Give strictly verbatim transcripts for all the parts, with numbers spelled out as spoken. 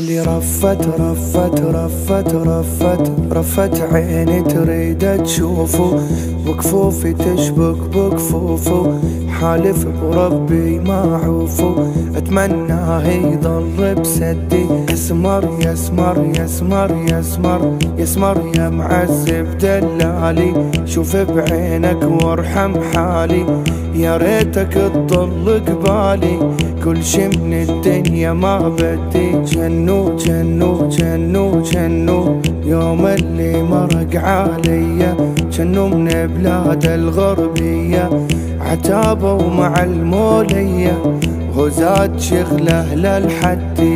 لي رفت رفت رفت رفت رفت عيني تريد تشوفه، وكفوفي تشبك بكفوفه، حالف بربي ما عوفه، اتمناه يضل بسدي. يسمر يسمر يسمر يسمر يسمر يا معذب دلالي، شوف بعينك وارحم حالي، يا ريتك تضل قبالي، كل شي من الدنيا ما بدي. جنو جنو جنو جنو يوم اللي مرق عليا، جنو من بلاد الغربية، عتابوا مع المولية، وزاد شغله للحدي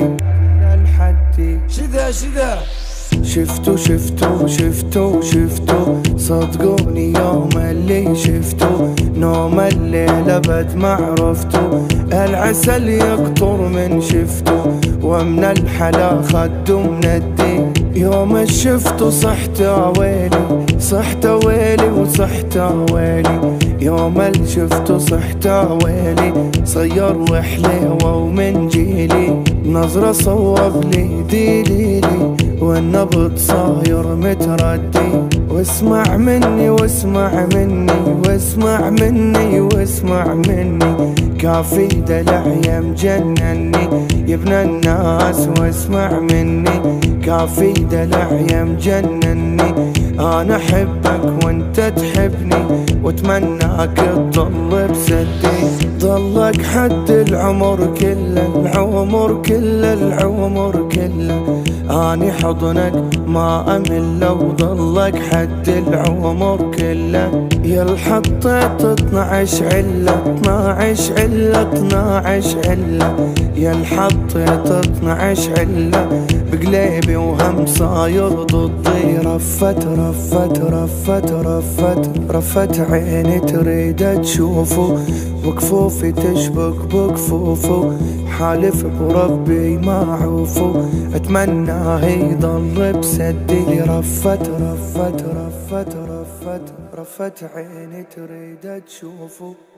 للحدي. شذا شذا شفتو شفتو شفتو شفتو صدقوني يوم اللي شفتو، نوم الليل ابد ما عرفتو، العسل يقطر من شفتو، ومن الحلا خدو من الدين. يوم شفتو صحت ويلي صحت ويلي وصحت ويلي، يوم اللي شفتو صحت ويلي، صير وحليوه ومن جيلي، نظرة صوب لي دليلي، والنبض صاير متردي. واسمع مني واسمع مني واسمع مني واسمع مني، كافي دلع يا مجنني يا ابن الناس، واسمع مني كافي دلع يا مجنني، انا احبك وانت تحبني، واتمناك تضل بسدي. ضلك حد العمر كله العمر كله العمر كله، اني حضنك ما امل، وضلك حد العمر كله. يل حطيت اثنعش عله اثنعش عله اثنعش عله، يل حطيت اثنعش عله بقليبي، وهم صاير ضدي. رفت رفت رفت رفت رفت عيني تريد تشوفه، وكفوفي تشبك بكفوفه، حالف بربي ما عوفه، اتمناه يضل بسدي. رفت رفت رفت رفت رفت عيني تريد تشوفه.